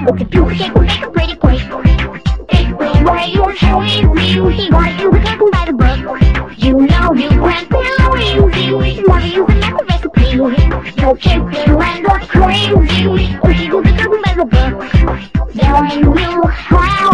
Okay, you can make a pretty quick. Explain why you're showing me. Why you were taken by the book. You know you can't follow easy. Why you can make a recipe. You can't play when you're crazy. Or you will be taken by the book. Then you will